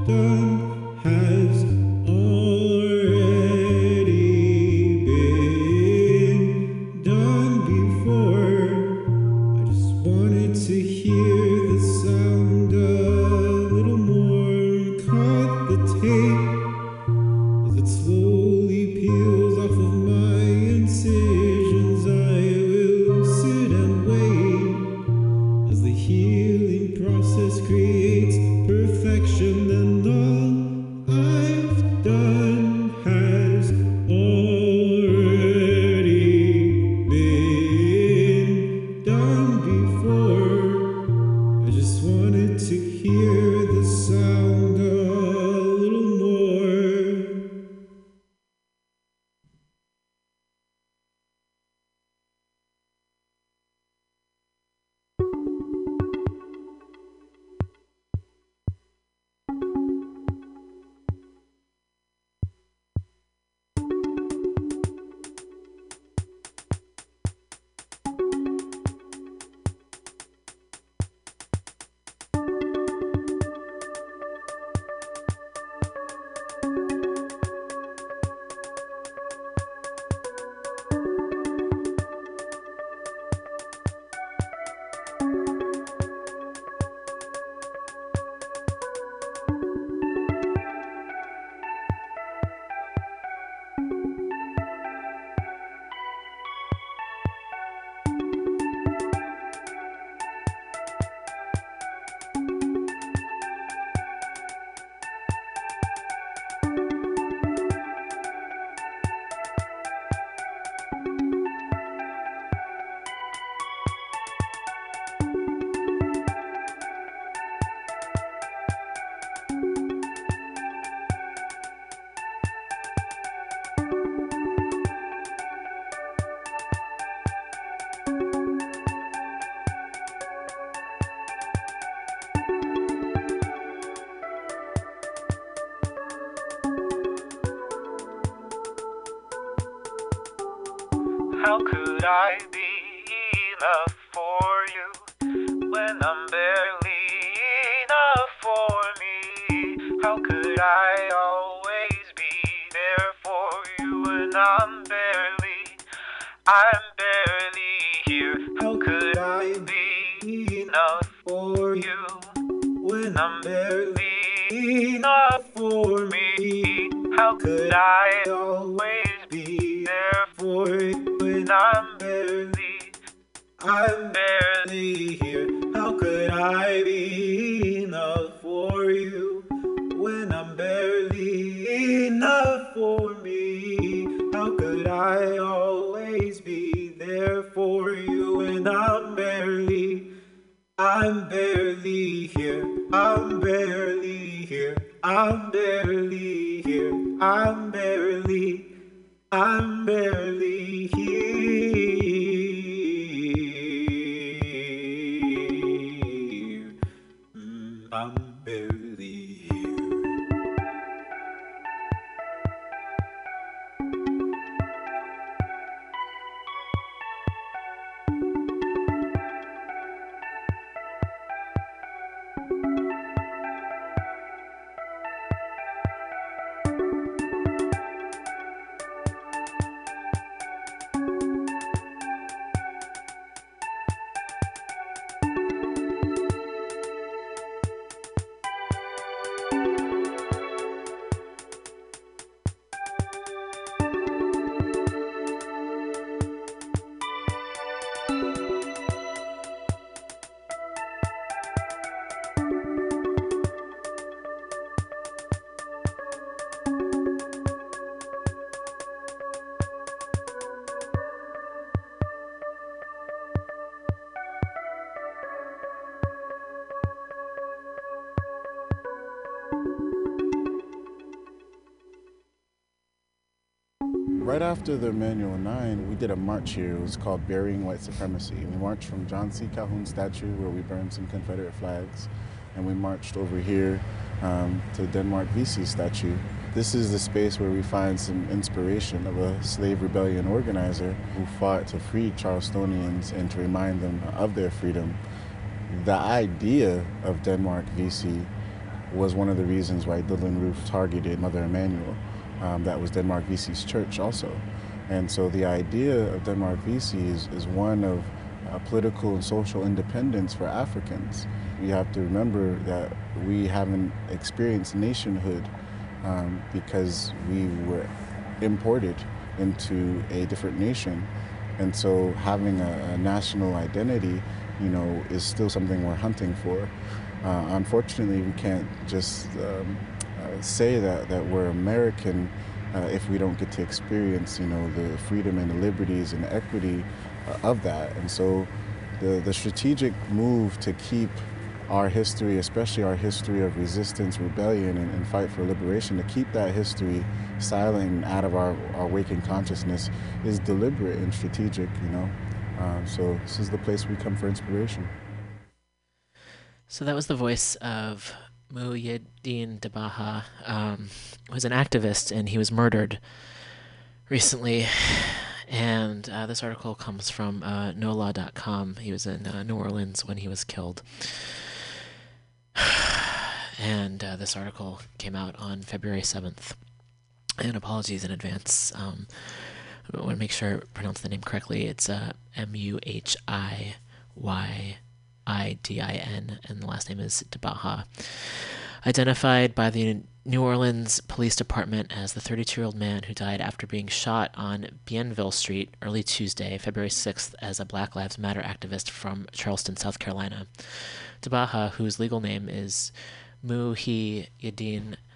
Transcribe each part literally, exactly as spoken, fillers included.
done has already been done before. I just wanted to hear the sound a little more. Cut the tape as it slowly peels off of my incisions. I will sit and wait as the healing process creates perfection, and all I've done has already been done before. I just wanted to hear the sound a little more. How could I be enough for you when I'm barely enough for me? How could I always be there for you when I'm barely, I'm barely here? How could I be enough for you when I'm barely enough for me? How could I always be there for you when I'm barely, I'm barely here? How could I be enough for you when I'm barely enough for me? How could I always be there for you when I'm barely, I'm barely here? I'm barely here. I'm barely here. I'm barely, I'm barely here. Mm, I'm barely here. Right after the Manual nine, we did a march here. It was called Burying White Supremacy. We marched from John C. Calhoun's statue, where we burned some Confederate flags, and we marched over here um, to Denmark Vesey's statue. This is the space where we find some inspiration of a slave rebellion organizer who fought to free Charlestonians and to remind them of their freedom. The idea of Denmark Vesey was one of the reasons why Dylan Roof targeted Mother Emanuel. Um, that was Denmark Vesey's church also. And so the idea of Denmark Vesey is, is one of uh, political and social independence for Africans. We have to remember that we haven't experienced nationhood um, because we were imported into a different nation. And so having a, a national identity, you know, is still something we're hunting for. Uh, unfortunately, we can't just um, uh, say that, that we're American uh, if we don't get to experience, you know, the freedom and the liberties and the equity uh, of that. And so the, the strategic move to keep our history, especially our history of resistance, rebellion, and, and fight for liberation, to keep that history silent and out of our, our waking consciousness is deliberate and strategic, you know. Uh, so this is the place we come for inspiration. So that was the voice of Muhyiddin Dabaha, um, who's an activist, and he was murdered recently. And uh, this article comes from uh, N O L A dot com. He was in uh, New Orleans when he was killed. And uh, this article came out on February seventh. And apologies in advance. Um, I want to make sure I pronounce the name correctly. It's uh, M U H I Y I D I N, and the last name is Dabaha. Identified by the New Orleans Police Department as the thirty-two-year-old man who died after being shot on Bienville Street early Tuesday, February sixth, as a Black Lives Matter activist from Charleston, South Carolina. Dabaha, whose legal name is Muhyiddin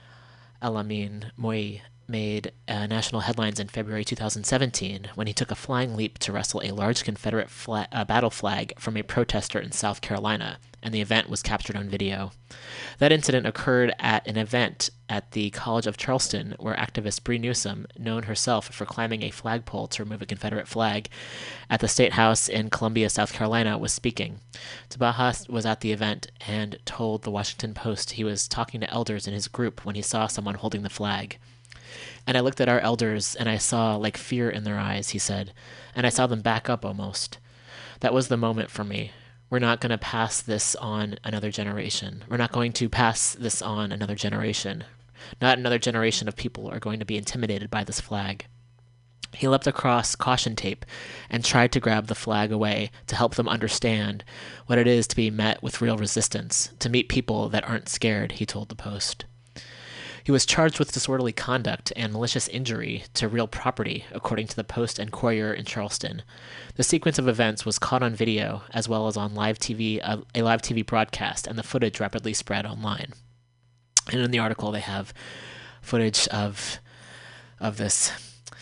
Alamin Moi, made uh, national headlines in February two thousand seventeen when he took a flying leap to wrestle a large Confederate fla- uh, battle flag from a protester in South Carolina, and the event was captured on video. That incident occurred at an event at the College of Charleston, where activist Bree Newsom, known herself for climbing a flagpole to remove a Confederate flag at the State House in Columbia, South Carolina, was speaking. Dabaha was at the event and told the Washington Post he was talking to elders in his group when he saw someone holding the flag. And I looked at our elders, and I saw, like, fear in their eyes, he said, and I saw them back up almost. That was the moment for me. We're not going to pass this on another generation. We're not going to pass this on another generation. Not another generation of people are going to be intimidated by this flag. He leapt across caution tape and tried to grab the flag away to help them understand what it is to be met with real resistance, to meet people that aren't scared, he told the Post. He was charged with disorderly conduct and malicious injury to real property, according to the Post and Courier in Charleston. The sequence of events was caught on video, as well as on live T V, uh, a live T V broadcast, and the footage rapidly spread online. And in the article, they have footage of of this.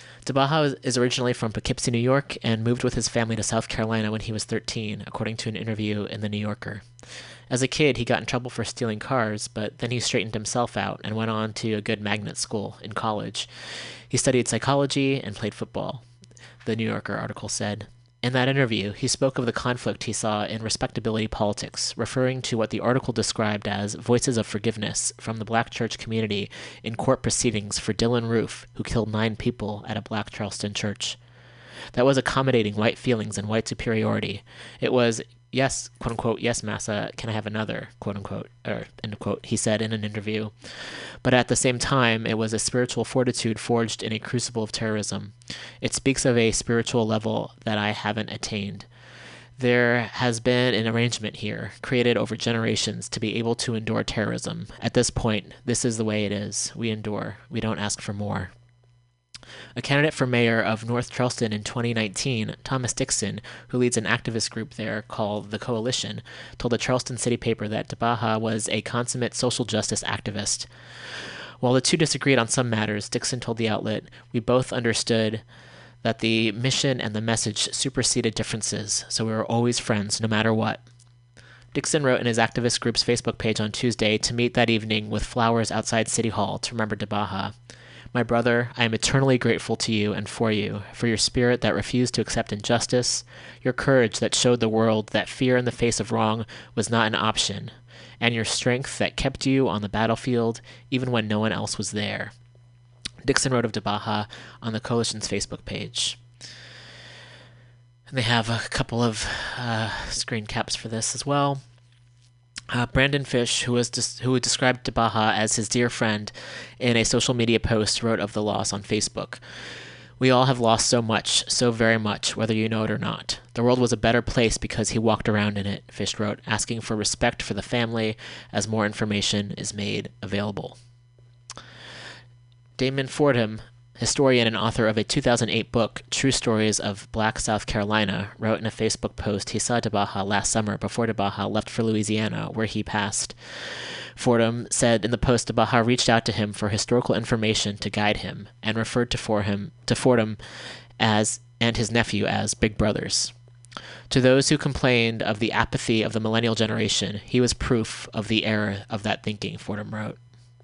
Dabaha is originally from Poughkeepsie, New York, and moved with his family to South Carolina when he was thirteen, according to an interview in The New Yorker. As a kid, he got in trouble for stealing cars, but then he straightened himself out and went on to a good magnet school in college. He studied psychology and played football, the New Yorker article said. In that interview, he spoke of the conflict he saw in respectability politics, referring to what the article described as voices of forgiveness from the black church community in court proceedings for Dylan Roof, who killed nine people at a black Charleston church. That was accommodating white feelings and white superiority. It was, yes, quote unquote, yes, massa, can I have another, quote unquote, or end quote, he said in an interview. But at the same time, it was a spiritual fortitude forged in a crucible of terrorism. It speaks of a spiritual level that I haven't attained. There has been an arrangement here, created over generations to be able to endure terrorism. At this point, this is the way it is. We endure. We don't ask for more. A candidate for mayor of North Charleston in twenty nineteen, Thomas Dixon, who leads an activist group there called The Coalition, told the Charleston City paper that Dabaha was a consummate social justice activist. While the two disagreed on some matters, Dixon told the outlet, "We both understood that the mission and the message superseded differences, so we were always friends, no matter what." Dixon wrote in his activist group's Facebook page on Tuesday to meet that evening with flowers outside City Hall to remember Dabaha. "My brother, I am eternally grateful to you and for you, for your spirit that refused to accept injustice, your courage that showed the world that fear in the face of wrong was not an option, and your strength that kept you on the battlefield even when no one else was there." Dixon wrote of Dabaha on the Coalition's Facebook page. And they have a couple of uh, screen caps for this as well. Uh, Brandon Fish, who was des- who described Baha as his dear friend in a social media post, wrote of the loss on Facebook. "We all have lost so much, so very much, whether you know it or not. The world was a better place because he walked around in it," Fish wrote, asking for respect for the family as more information is made available. Damon Fordham, historian and author of a two thousand eight book, True Stories of Black South Carolina, wrote in a Facebook post he saw DeBaha last summer before DeBaha left for Louisiana, where he passed. Fordham said in the post DeBaha reached out to him for historical information to guide him, and referred to, for him, to Fordham as and his nephew as big brothers. To those who complained of the apathy of the millennial generation, he was proof of the error of that thinking, Fordham wrote.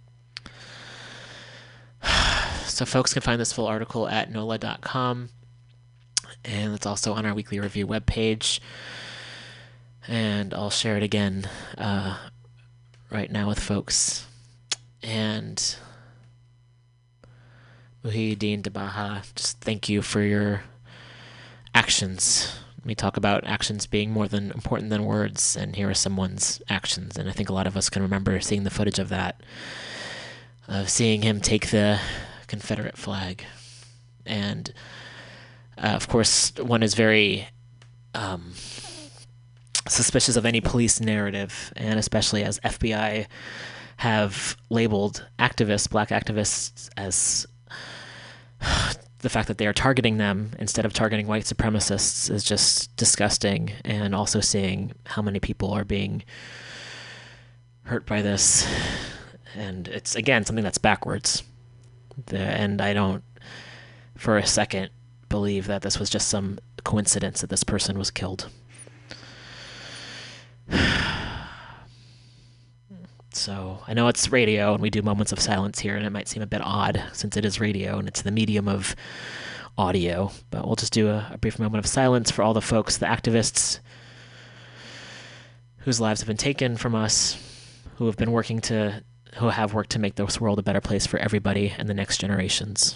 So folks can find this full article at N O L A dot com, and it's also on our weekly review webpage. And I'll share it again uh, right now with folks. And Muhyiddin DeBaha, just thank you for your actions. We talk about actions being more than important than words, and here are someone's actions. And I think a lot of us can remember seeing the footage of that, of seeing him take the Confederate flag. And uh, of course, one is very um, suspicious of any police narrative, and especially as F B I have labeled activists, black activists, as the fact that they are targeting them instead of targeting white supremacists is just disgusting. And also seeing how many people are being hurt by this. And it's, again, something that's backwards. The, and I don't, for a second, believe that this was just some coincidence that this person was killed. So I know it's radio, and we do moments of silence here, and it might seem a bit odd since it is radio and it's the medium of audio, but we'll just do a, a brief moment of silence for all the folks, the activists whose lives have been taken from us, who have been working to who have worked to make this world a better place for everybody and the next generations.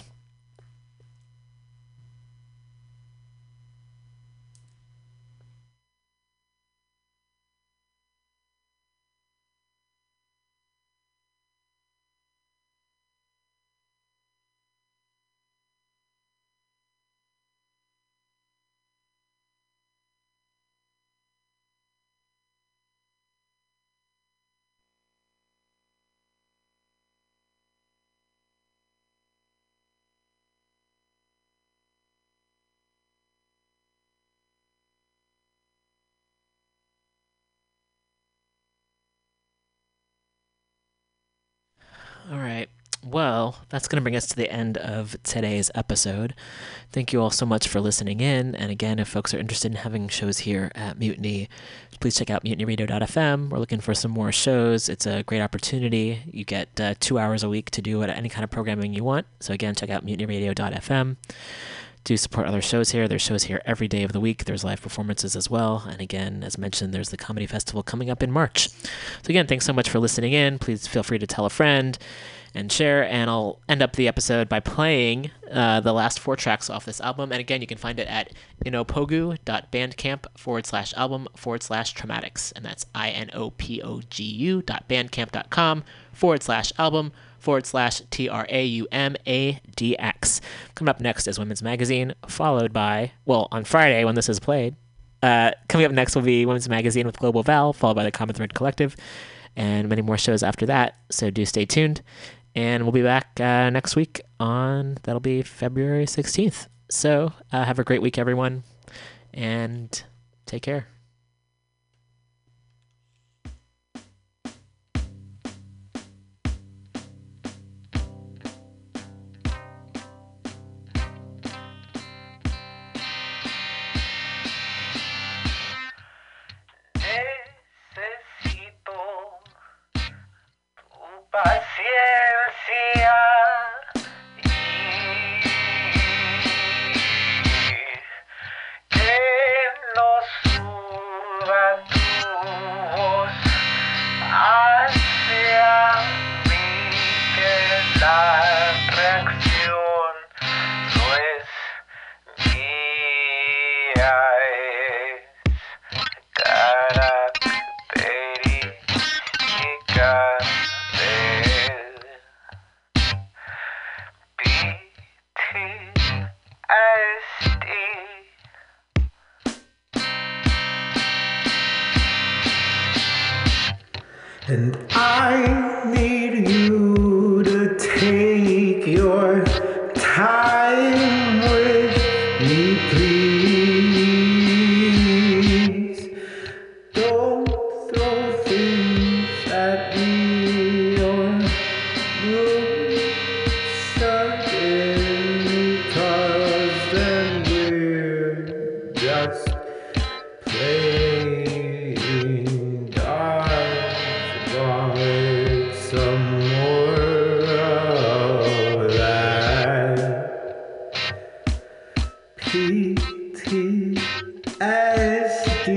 All right. Well, that's going to bring us to the end of today's episode. Thank you all so much for listening in. And again, if folks are interested in having shows here at Mutiny, please check out mutiny radio dot f m. We're looking for some more shows. It's a great opportunity. You get uh, two hours a week to do any kind of programming you want. So again, check out mutiny radio dot f m. Do support other shows here. There's shows here every day of the week. There's live performances as well. And again, as mentioned, there's the Comedy Festival coming up in March. So again, thanks so much for listening in. Please feel free to tell a friend and share. And I'll end up the episode by playing uh, the last four tracks off this album. And again, you can find it at inopogu.bandcamp forward slash album forward slash traumatics. And that's I-N-O-P-O-G-U dot bandcamp dot com forward slash album forward slash T R A U M A D X. Coming up next is Women's Magazine, followed by, well, on Friday when this is played, uh, coming up next will be Women's Magazine with Global Val, followed by the Common Thread Collective, and many more shows after that, so do stay tuned. And we'll be back uh, next week on, that'll be February sixteenth. So uh, have a great week, everyone, and take care. Paciencia y que no suba tu voz hacia mí, que la reacción no es mía, es característica. S D. And I need you to take your time with me, please. Don't throw things at me or move suddenly, 'cause then we're just playing dark. Want some more of that P T S D.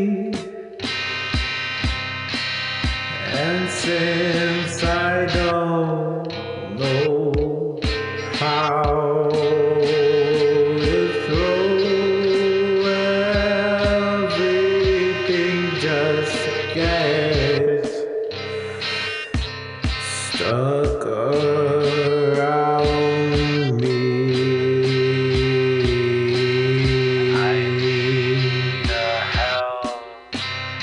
And since I don't know how to throw everything, just gets stuck around me. I need a healthier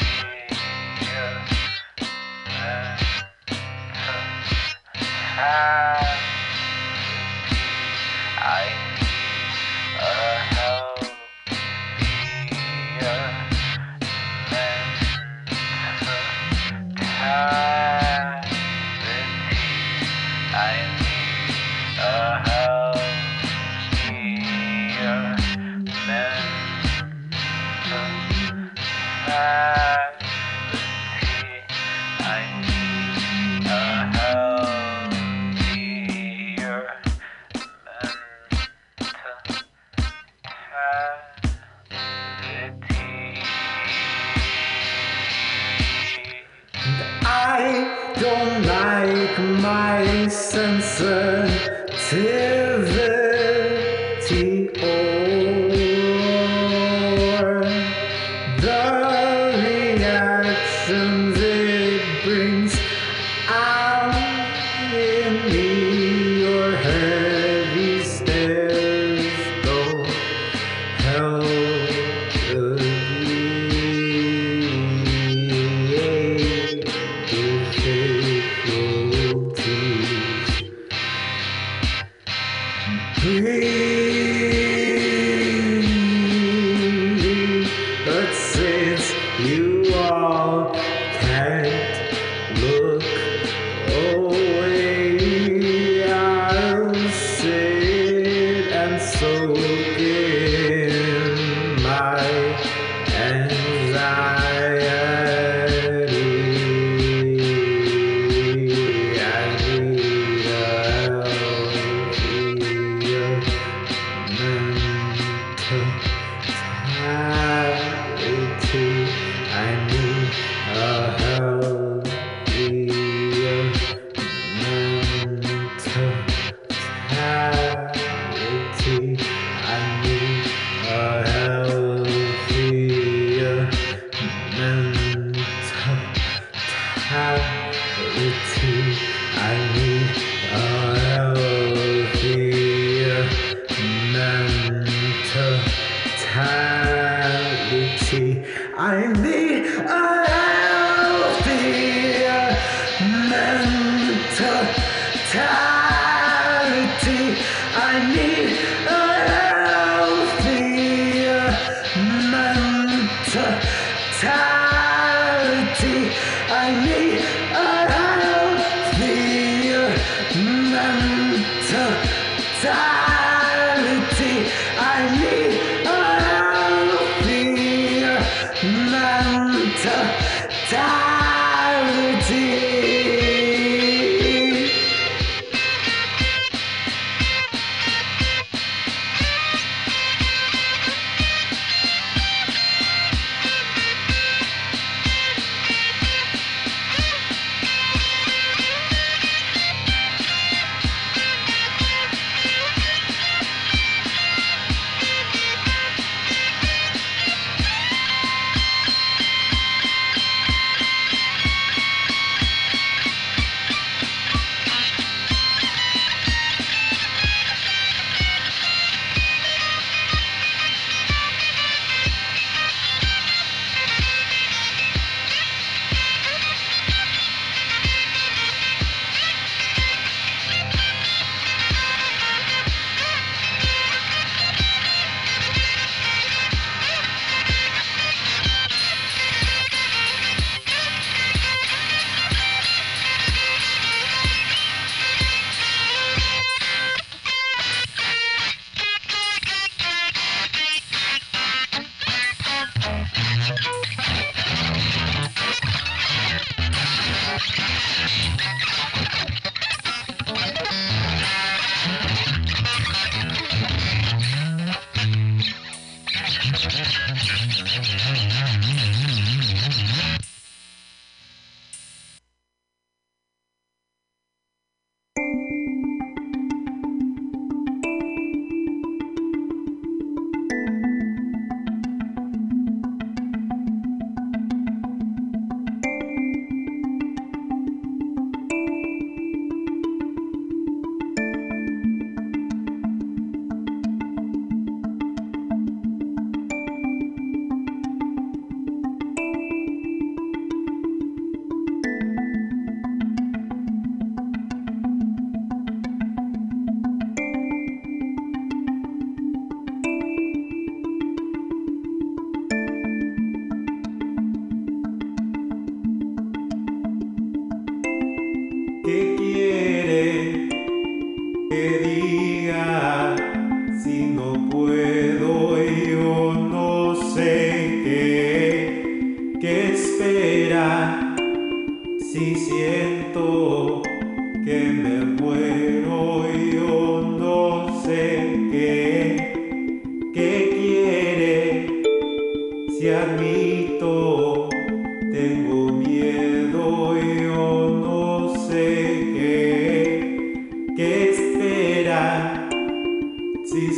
mentality. I need a healthier mentality. I need a healthier mentality. I need a healthier mentality. I don't like my sensitivity or the reactions it brings out in me. Your heavy stares don't help breathe. But since you all can't look away, I'll sit and soak in my anxiety. I need a healthier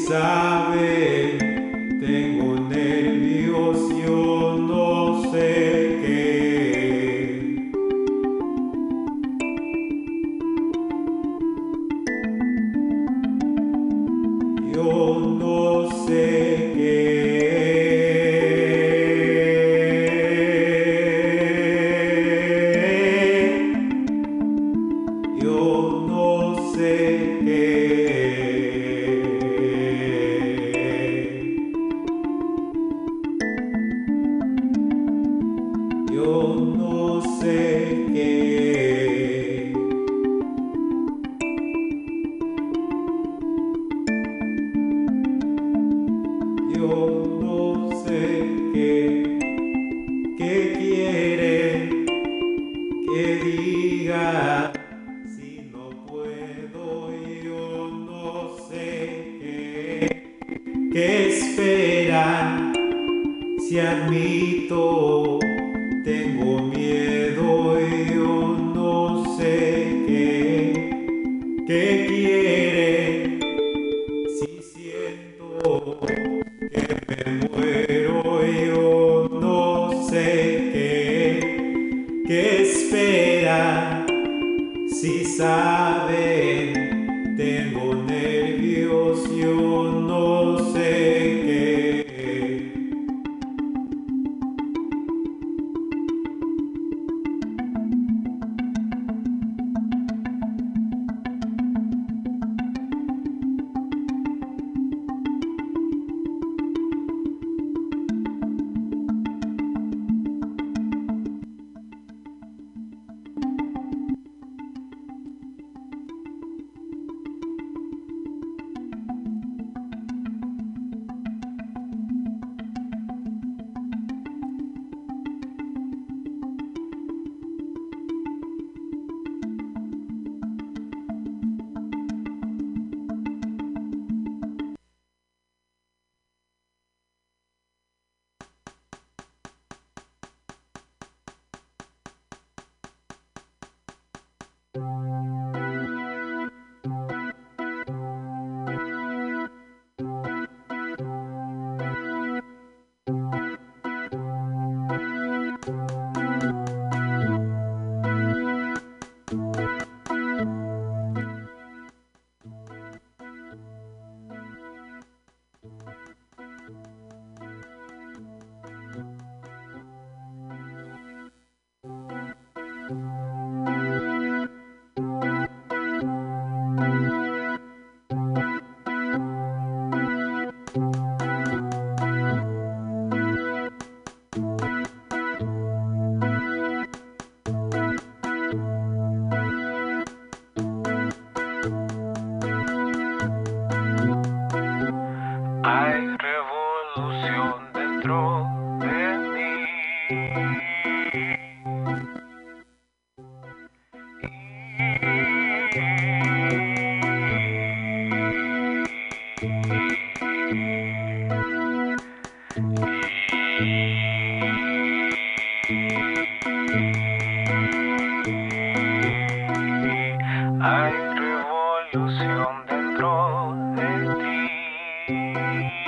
sabe, tengo nervios, yo no sé qué. Yo no sé qué. Yo no sé qué. Yo no sé qué. Yo no sé qué. ¿Qué quiere que diga? Si no puedo, yo no sé qué. ¿Qué esperan? Si admito, tengo miedo y yo no sé qué. ¿Qué quiere? Si siento que me muero, yo no sé qué. ¿Qué espera? Si saben, tengo nervios, yo no sé qué. Hay revolución dentro de mí. Hay revolución dentro de ti.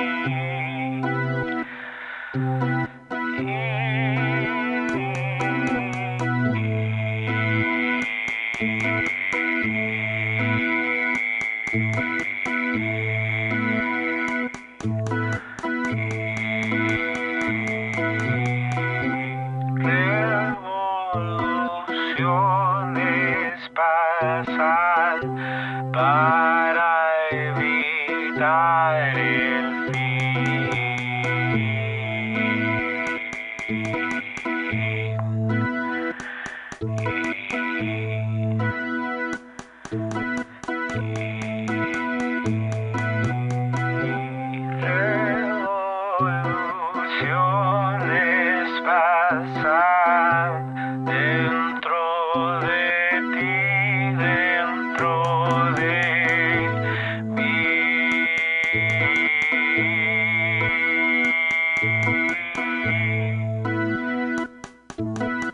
Revoluciones pasan para evitar el Revoluciones pasan dentro de ti, dentro de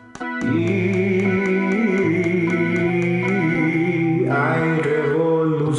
Y hay revolución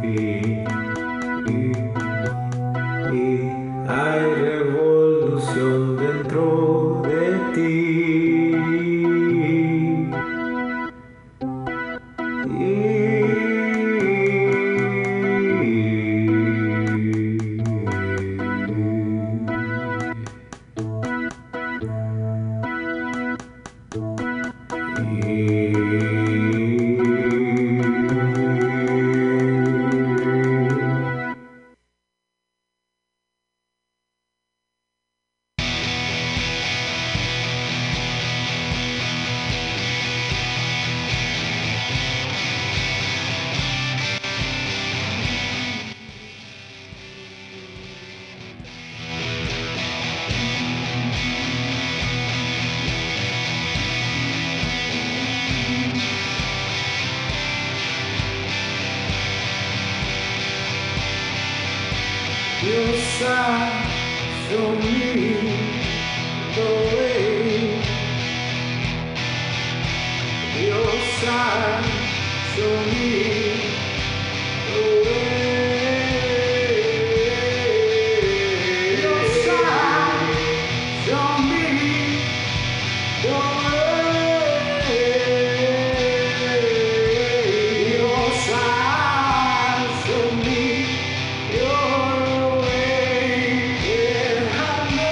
Hay revolución dentro de ti. Dios ha shown me the way. Dios ha shown me the way. Dios ha shown me the way. Dios ha shown me your way. Déjame,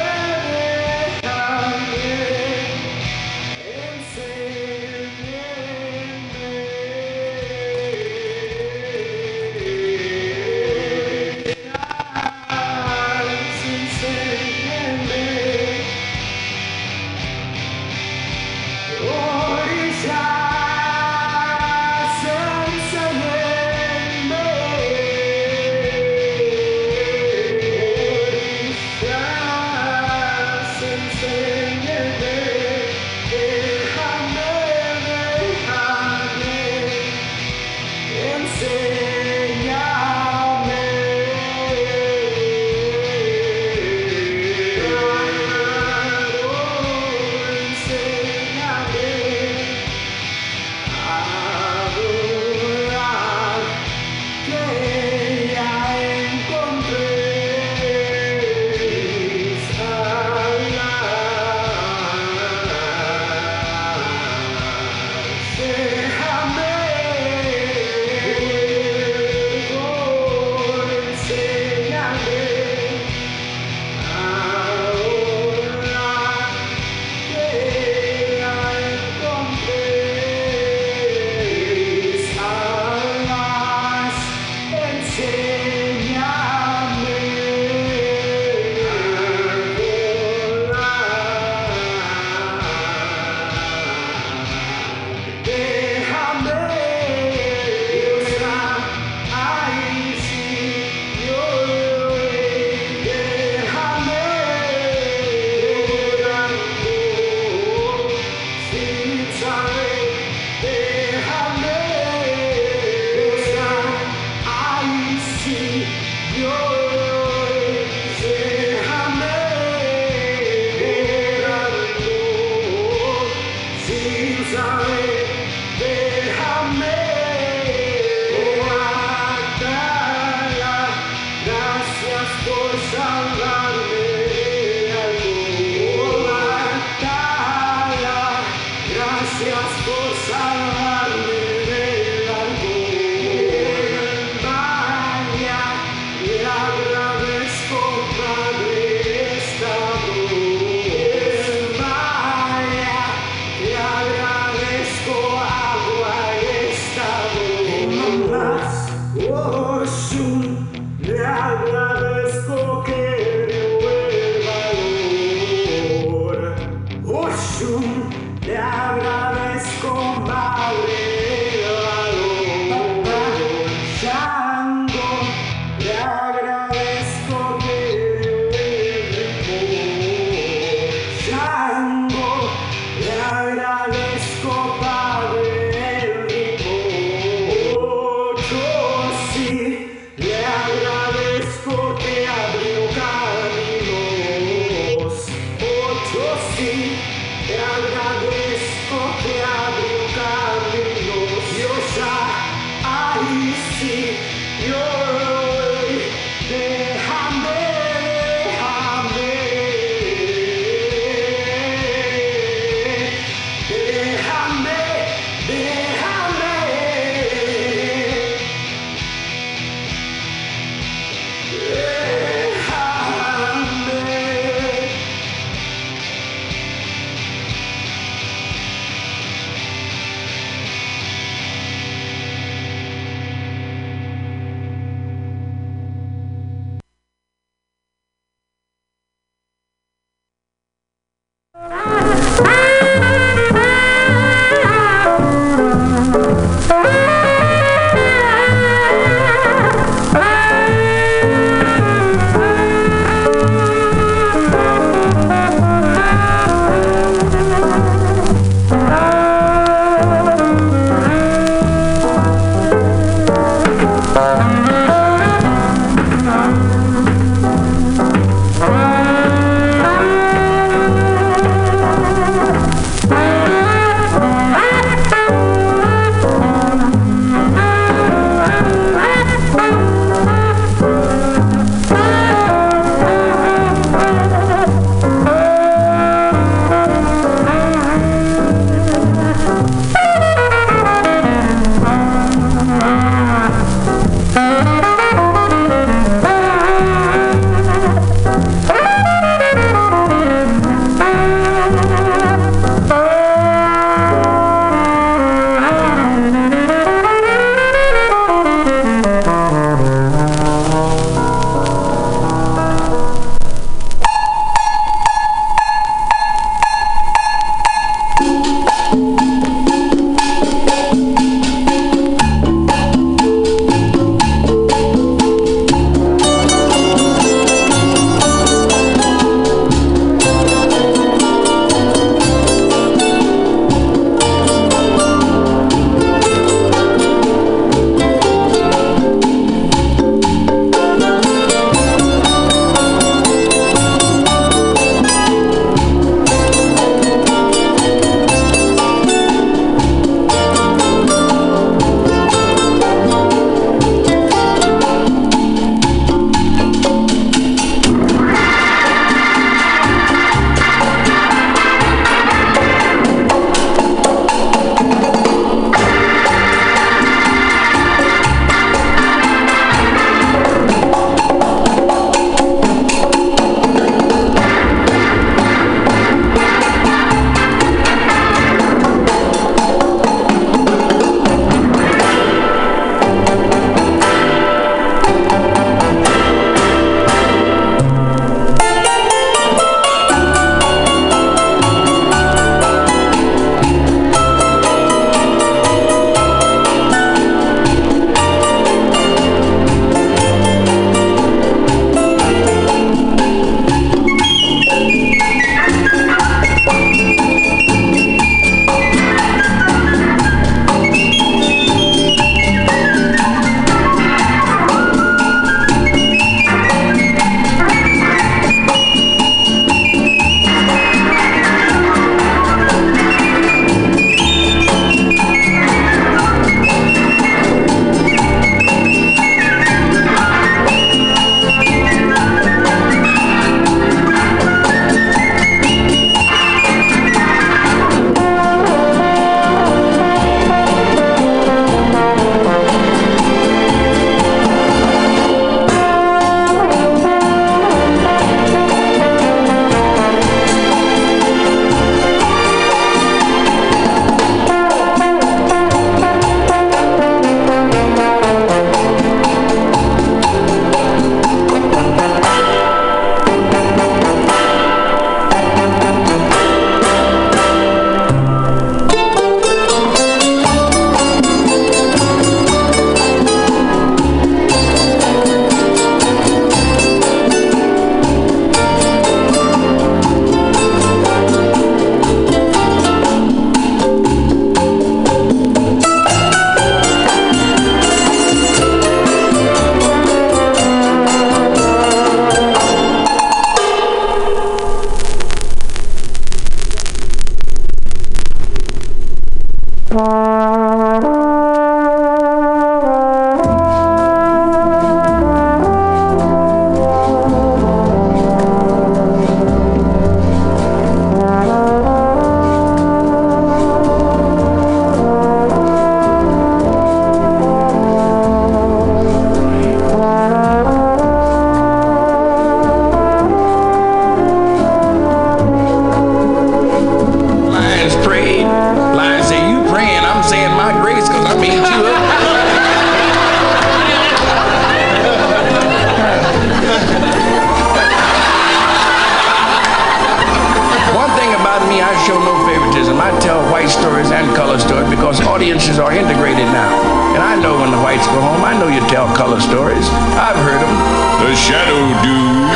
audiences are integrated now. And I know when the whites go home, I know you tell color stories. I've heard them. The Shadow Dude.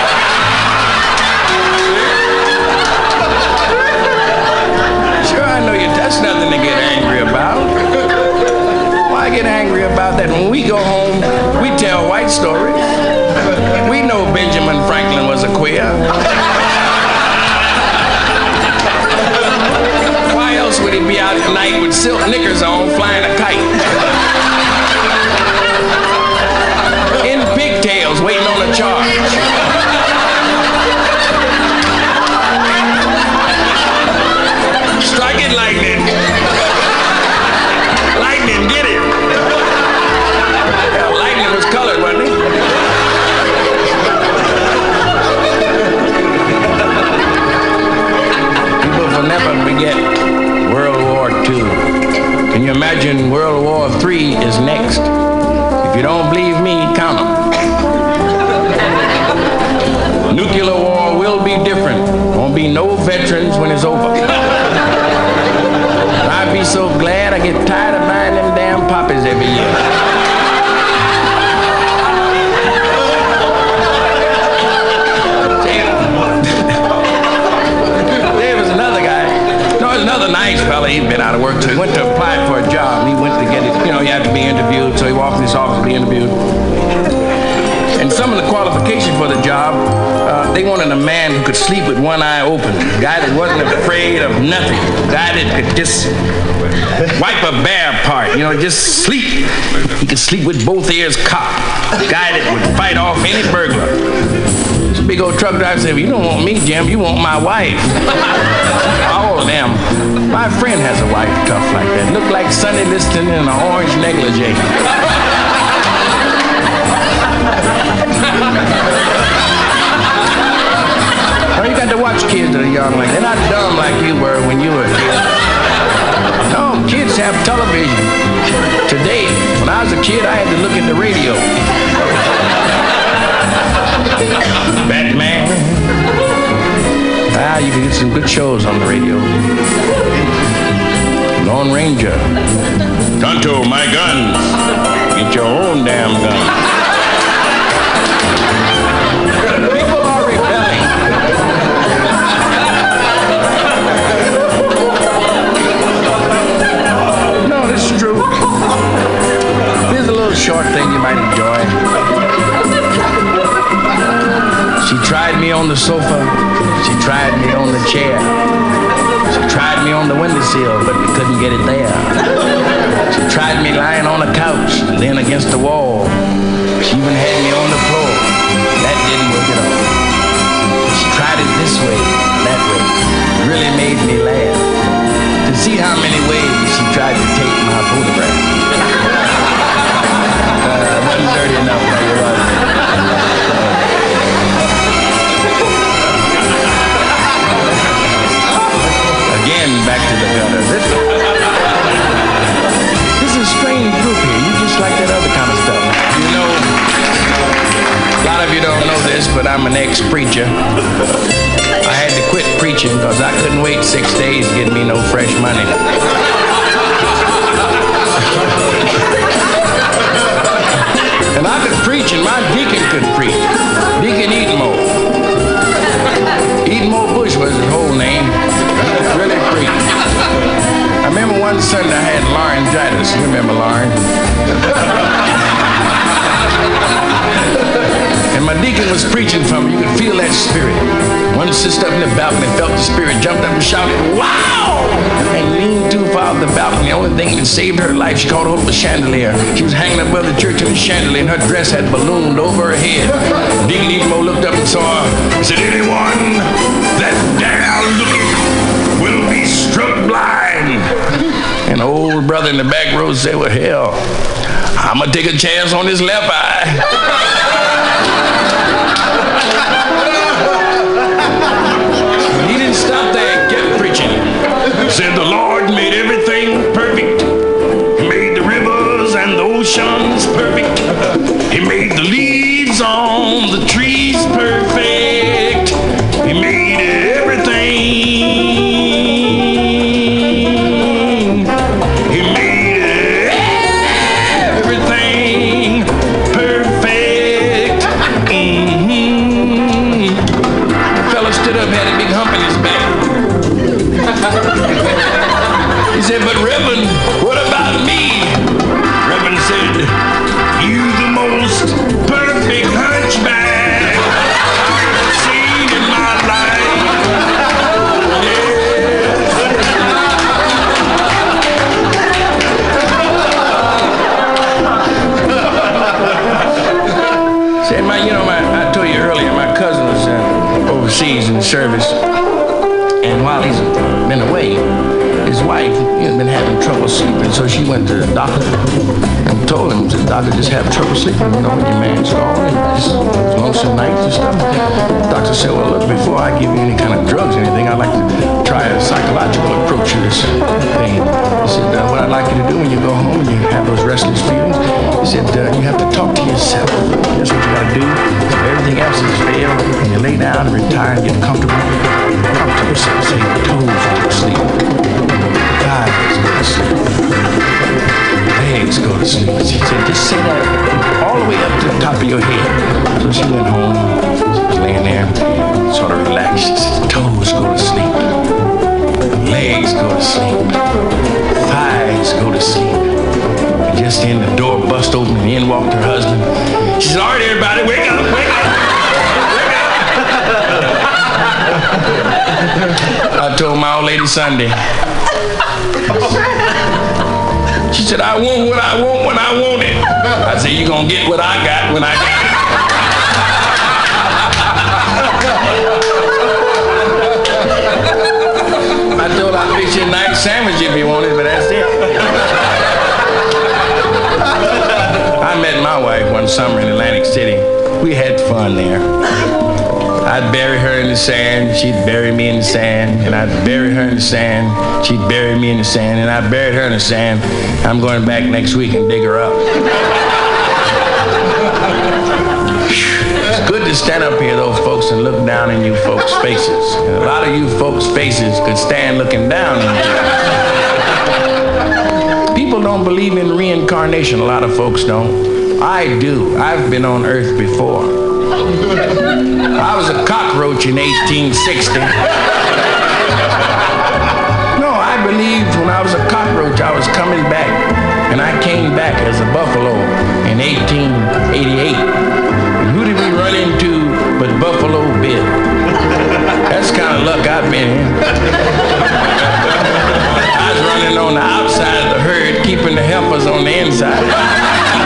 Sure, I know you. That's nothing to get angry about. Why get angry about that? When we go home, we tell white stories. We know Benjamin Franklin was a queer. Why else would he be out at night with silk knickers on, flying a kite? In pigtails, waiting on a charge. Strike it, lightning. Lightning, get it. Yeah, lightning was colored, wasn't he? People will never forget World War Two. Can you imagine World War Three is next? If you don't believe me, count them. Nuclear war will be different. Won't be no veterans when it's over. I'd be so glad I get tired of buying them damn poppies every year. There was another guy. No, there's another nice fella. He'd been out of work, so he went to apply for a job. He went to get it. You know, you had to be interviewed, so he walked in his office to be interviewed. And some of the qualifications for the job, uh, they wanted a man who could sleep with one eye open, a guy that wasn't afraid of nothing, a guy that could just wipe a bear apart, you know, just sleep. He could sleep with both ears cocked, a guy that would fight off any burglar. This big old truck driver said, "You don't want me, Jim, you want my wife." All of them. My friend has a wife tough like that. Look like Sonny Liston in an orange negligee. Oh, you got to watch kids that are young like they're not dumb like you were when you were a kid. No, kids have television. Today, when I was a kid, I had to look at the radio. Batman. Ah, you can get some good shows on the radio. Lone Ranger. Tonto, my guns. Get your own damn gun. People are rebelling. No, this is true. Here's a little short thing you might enjoy. She tried me on the sofa. She tried me on the chair. She tried me on the windowsill, but we couldn't get it there. She tried me lying on a couch, and then against the wall. She even had me on the floor. That didn't work at all. She tried it this way, that way. It really made me laugh to see how many ways she tried to take my photograph. Uh, I wasn't dirty enough for you, was it? Again, back to the gutter. This, this is a strange group here. You just like that other kind of stuff. You know, a lot of you don't know this, but I'm an ex-preacher. I had to quit preaching because I couldn't wait six days to get me no fresh money. And I could preach, and my deacon could preach. Deacon Edenmo. Edenmo Bush was his whole name. Really preached. I remember one Sunday I had laryngitis. You remember Lauren? And my deacon was preaching from me. You could feel that spirit. One sister up in the balcony felt the spirit, jumped up and shouted, "Wow!" and leaned too far off the balcony. The only thing that saved her life, she caught hold of a chandelier. She was hanging above the church in a chandelier, and her dress had ballooned over her head. Deacon Edenmo looked up and saw her. He said, "Anyone that dare look will be struck blind." And the old brother in the back row said, "Well, hell, I'm going to take a chance on this left eye." He didn't stop there and kept preaching. He said, "The Lord made everything perfect. He made the rivers and the oceans perfect. He made the leaves on the trees perfect. He made everything. He Said, my, you know, my, I told you earlier, my cousin was uh, overseas in the service, and while he's been away, his wife has been having trouble sleeping, so she went to the doctor and told him, the doctor just have trouble sleeping, you know, when your man's gone, and just lonesome nights and stuff. The doctor said, well, look, before I give you any kind of drugs or anything, I'd like to try a psychological approach to this thing. He said, uh, what I'd like you to do when you go home and you have those restless feelings, he said, uh, you have to talk to yourself. That's what you got to do. Everything else has failed, and you lay down and retire and get comfortable. Talk to yourself. Say, toes go to sleep. Eyes go to sleep. Legs go to sleep. She said, just say that all the way up to the top of your head. So she went home. She was laying there, sort of relaxed. She said, toes go to sleep. Legs go to sleep. Thighs go to sleep. And just then the door bust open and in walked her husband. She said, all right, everybody, wake up, wake up. Wake up. I told my old lady Sunday. She said, I want what I want when I want it. I said, you're going to get what I got when I got it. I told her I'd fix you a nice sandwich if you wanted, but that's it. I met my wife one summer in Atlantic City. We had fun there. I'd bury her in the sand, she'd bury me in the sand, and I'd bury her in the sand, she'd bury me in the sand, and I buried her in the sand. I'm going back next week and dig her up. It's good to stand up here, though, folks, and look down in you folks' faces. And a lot of you folks' faces could stand looking down into you. People don't believe in reincarnation, a lot of folks don't. I do. I've been on Earth before. I was a cockroach in eighteen sixty. No, I believed when I was a cockroach I was coming back, and I came back as a buffalo in eighteen eighty-eight. And who did we run into but Buffalo Bill? That's the kind of luck I've been in. I was running on the outside of the herd, keeping the heifers on the inside.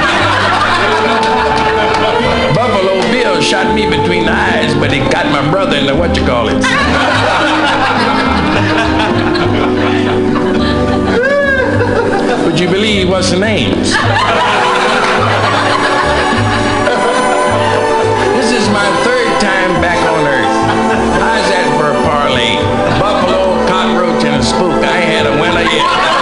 Buffalo Bill shot me between the eyes, but he got my brother in the what-you-call-it. Would you believe what's the names? This is my third time back on Earth. How's that for a parlay? A buffalo, a cockroach, and a spook. I ain't had a winner yet.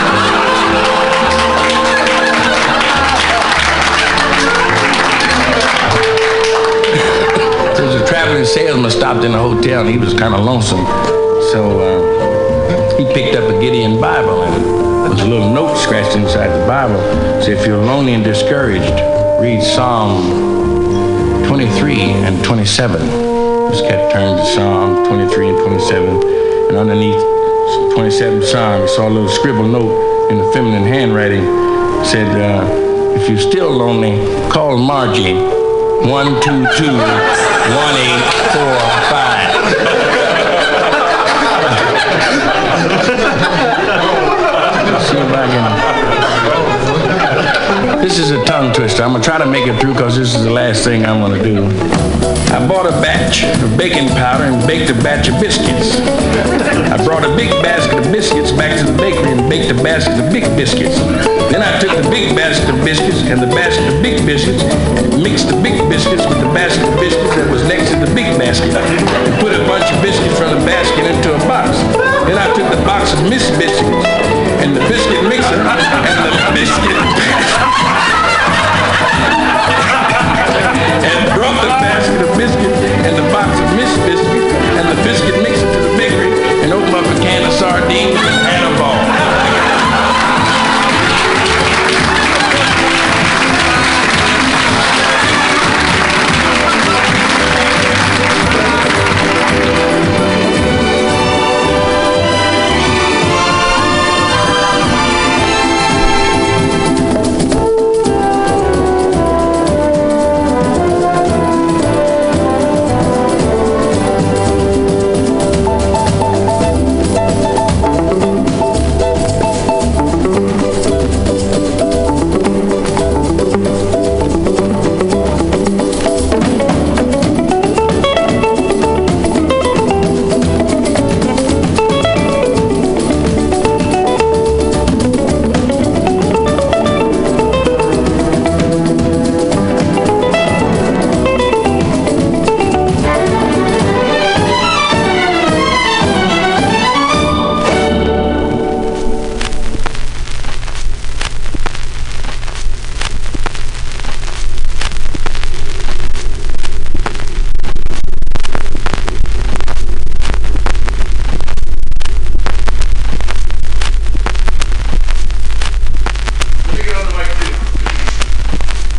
Traveling salesman stopped in a hotel and he was kind of lonesome. So uh, he picked up a Gideon Bible and there was a little note scratched inside the Bible. So if you're lonely and discouraged, read Psalm twenty-three and twenty-seven. This cat turned to Psalm twenty-three and twenty-seven, and underneath twenty-seven Psalm, he saw a little scribbled note in the feminine handwriting. It said, uh, if you're still lonely, call Margie, one two two one eight four five. See if I can. This is a tongue twister. I'm gonna try to make it through because this is the last thing I'm gonna do. I bought a batch of baking powder and baked a batch of biscuits. I brought a big basket of biscuits back to the bakery and baked a basket of big biscuits. Then I took the big basket of biscuits and the basket of big biscuits and mixed the big biscuits with the basket of biscuits that was next to the big basket and put a bunch of biscuits from the basket into a box. Then I took the box of Miss Biscuits and the biscuit mixer and the biscuit and brought the basket of biscuits and the box of Miss Biscuits and the biscuit mixer to the bakery and opened up a can of sardines and a ball.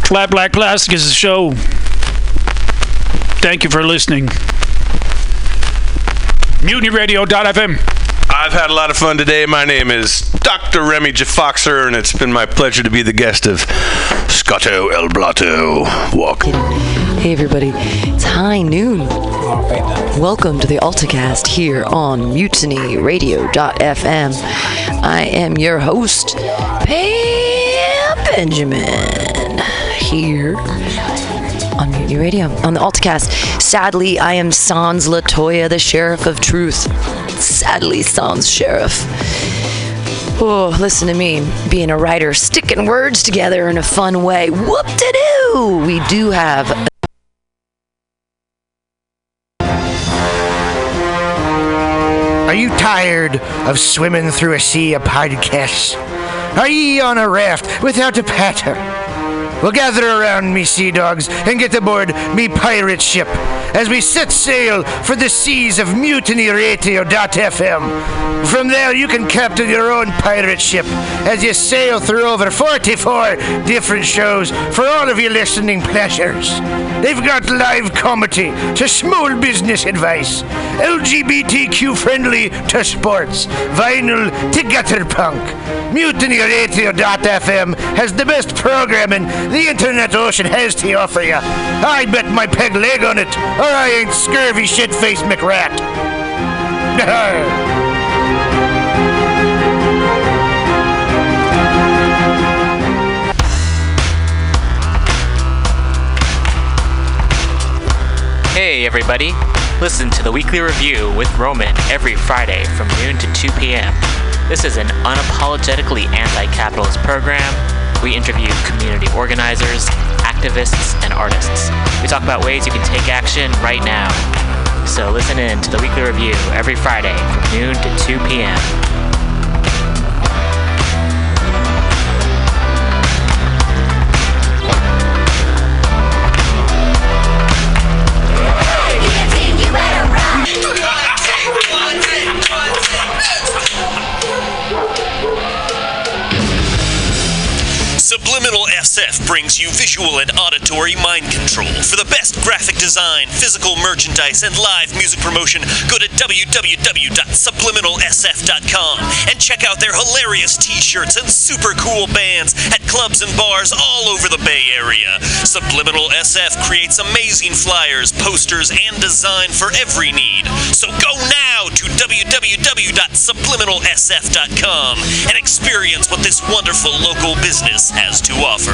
Flat Black Plastic is the show. Thank you for listening. Mutiny Radio dot f m. I've had a lot of fun today. My name is Doctor Remy Jafoxer, and it's been my pleasure to be the guest of Scotto El Blotto. Walk. Hey everybody, it's high noon. Welcome to the AltaCast here on Mutiny Radio dot f m. I am your host, Pam Benjamin, here on Mutiny Radio, on the AltaCast. Sadly, I am Sans Latoya, the Sheriff of Truth. Sadly, Sans Sheriff. Oh, listen to me, being a writer, sticking words together in a fun way. Whoop-de-doo! We do have... Are you tired of swimming through a sea of podcasts? Are ye on a raft without a paddle? Well, gather around me, sea dogs, and get aboard me pirate ship as we set sail for the seas of Mutiny Radio dot f m. From there, you can captain your own pirate ship as you sail through over forty-four different shows for all of your listening pleasures. They've got live comedy to small business advice, L G B T Q friendly to sports, vinyl to gutter punk. Mutiny Radio dot f m has the best programming the internet ocean has to offer you. I bet my peg leg on it, or I ain't scurvy shit-faced McRat. Hey everybody, listen to the Weekly Review with Roman every Friday from noon to two p.m. This is an unapologetically anti-capitalist program. We interview community organizers, activists, and artists. We talk about ways you can take action right now. So listen in to the Weekly Review every Friday from noon to two p.m. Subliminal S F brings you visual and auditory mind control. For the best graphic design, physical merchandise, and live music promotion, go to w w w dot subliminal s f dot com and check out their hilarious t-shirts and super cool bands at clubs and bars all over the Bay Area. Subliminal S F creates amazing flyers, posters, and design for every need. So go now to w w w dot subliminal s f dot com and experience what this wonderful local business has to offer.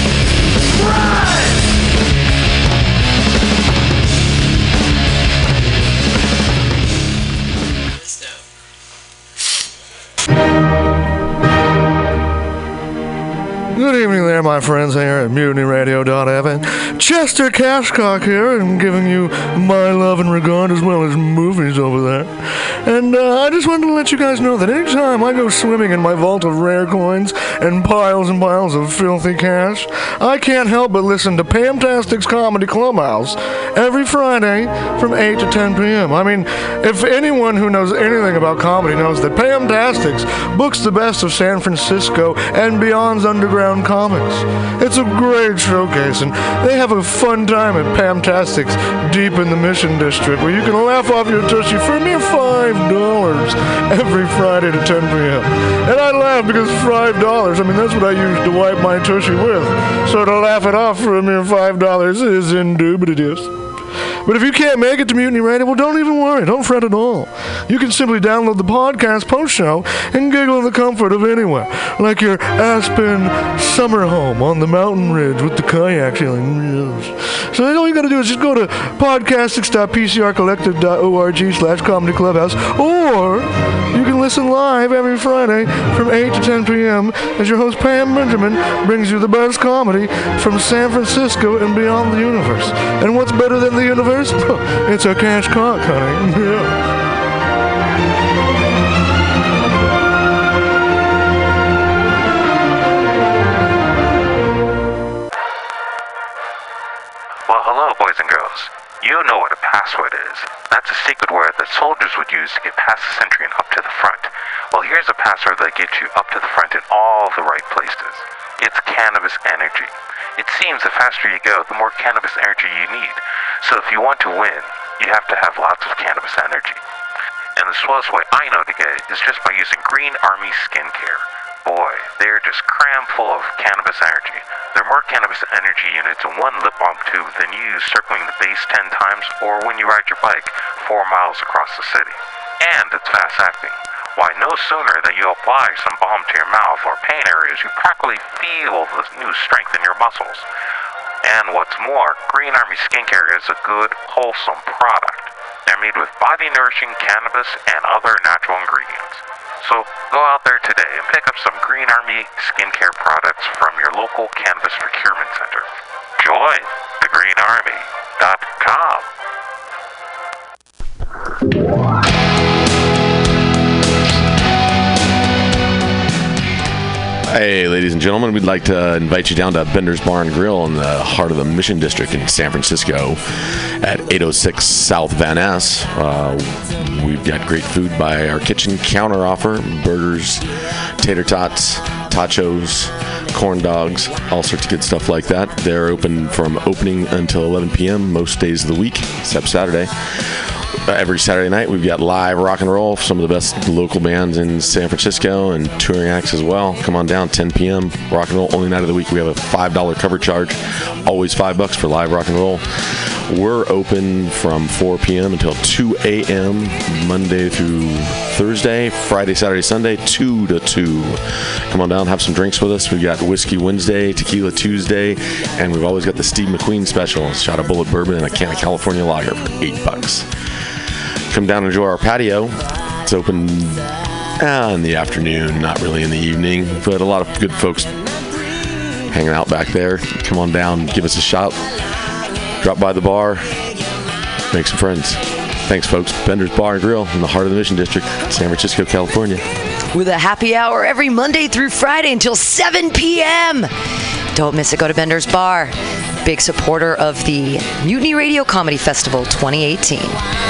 Good evening there, my friends here at Mutiny Radio dot f m. Chester Cashcock here, and giving you my love and regard as well as movies over there. And uh, I just wanted to let you guys know that anytime I go swimming in my vault of rare coins and piles and piles of filthy cash, I can't help but listen to Pamtastic's Comedy Clubhouse every Friday from eight to ten p.m. I mean, if anyone who knows anything about comedy knows that Pamtastics books the best of San Francisco and beyond's underground comics. It's a great showcase, and they have a fun time at Pamtastics deep in the Mission District, where you can laugh off your tushy for a mere five dollars every Friday to ten p.m. And I laugh because five dollars, I mean, that's what I use to wipe my tushy with. So to laugh it off for a mere five dollars is indubitious. But if you can't make it to Mutiny Radio, well, don't even worry. Don't fret at all. You can simply download the podcast post-show and giggle in the comfort of anywhere, like your Aspen summer home on the mountain ridge with the kayak feeling. So all you got to do is just go to podcastics dot p c r collective dot org slash comedy clubhouse, or you can listen live every Friday from eight to ten p.m. as your host Pam Benjamin brings you the best comedy from San Francisco and beyond the universe. And what's better than the universe? It's a cash cock, honey. Yeah. Well, hello, boys and girls. You know what a password is. That's a secret word that soldiers would use to get past the sentry and up to the front. Well, here's a password that gets you up to the front in all the right places. It's cannabis energy. It seems the faster you go, the more cannabis energy you need. So if you want to win, you have to have lots of cannabis energy. And the swellest way I know to get it is just by using Green Army Skincare. Boy, they're just crammed full of cannabis energy. There are more cannabis energy units in one lip balm tube than you use circling the base ten times or when you ride your bike four miles across the city. And it's fast acting. Why, no sooner than you apply some balm to your mouth or pain areas, you practically feel the new strength in your muscles. And what's more, Green Army Skincare is a good, wholesome product. They're made with body-nourishing cannabis and other natural ingredients. So go out there today and pick up some Green Army Skincare products from your local cannabis procurement center. Join the green army dot com. Hey, ladies and gentlemen, we'd like to invite you down to Bender's Bar and Grill in the heart of the Mission District in San Francisco at eight oh six South Van Ness. Uh, we've got great food by our kitchen counter offer, burgers, tater tots, tachos, corn dogs, all sorts of good stuff like that. They're open from opening until eleven p.m. most days of the week, except Saturday. Uh, every Saturday night, we've got live rock and roll, some of the best local bands in San Francisco and touring acts as well. Come on down, ten p.m. rock and roll, only night of the week. We have a five dollars cover charge, always five bucks for live rock and roll. We're open from four p.m. until two a.m. Monday through Thursday, Friday, Saturday, Sunday, two to two. Come on down, have some drinks with us. We've got Whiskey Wednesday, Tequila Tuesday, and we've always got the Steve McQueen special, a shot of Bullet Bourbon and a can of California Lager for eight bucks. Come down and enjoy our patio. It's open uh, in the afternoon, not really in the evening, but a lot of good folks hanging out back there. Come on down, give us a shout. Drop by the bar, make some friends. Thanks, folks. Bender's Bar and Grill in the heart of the Mission District, San Francisco, California. With a happy hour every Monday through Friday until seven p.m. Don't miss it. Go to Bender's Bar. Big supporter of the Mutiny Radio Comedy Festival twenty eighteen.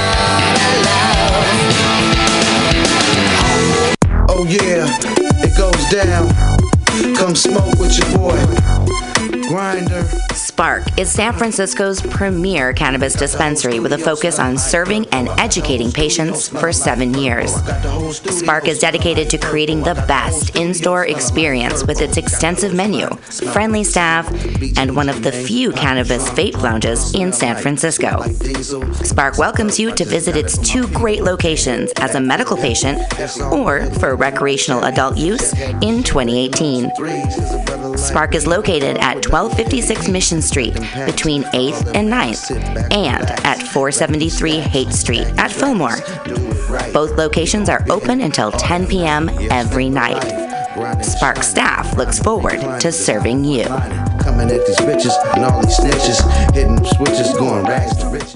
Oh yeah, it goes down. Come smoke with your boy, Grinder. Spark is San Francisco's premier cannabis dispensary with a focus on serving and educating patients for seven years. Spark is dedicated to creating the best in-store experience with its extensive menu, friendly staff, and one of the few cannabis vape lounges in San Francisco. Spark welcomes you to visit its two great locations as a medical patient or for recreational adult use in twenty eighteen. Spark is located at twelve fifty-six Mission Street between eighth and ninth and at four seventy-three Haight Street at Fillmore. Both locations are open until ten p.m. every night. Spark staff looks forward to serving you. Coming at these bitches and all these snitches, hitting them switches, going rags to riches.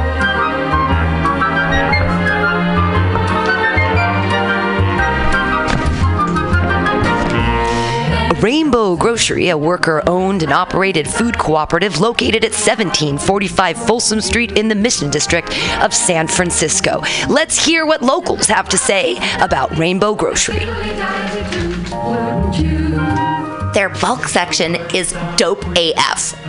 Rainbow Grocery, a worker-owned and operated food cooperative located at seventeen forty-five Folsom Street in the Mission District of San Francisco. Let's hear what locals have to say about Rainbow Grocery. Their bulk section is dope A F.